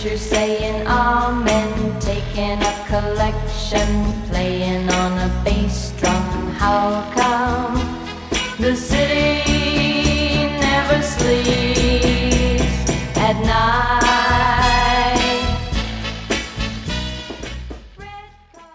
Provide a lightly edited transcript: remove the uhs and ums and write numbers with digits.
preacher saying amen, taking a collection, playing on a bass drum. How come the city never sleeps at night?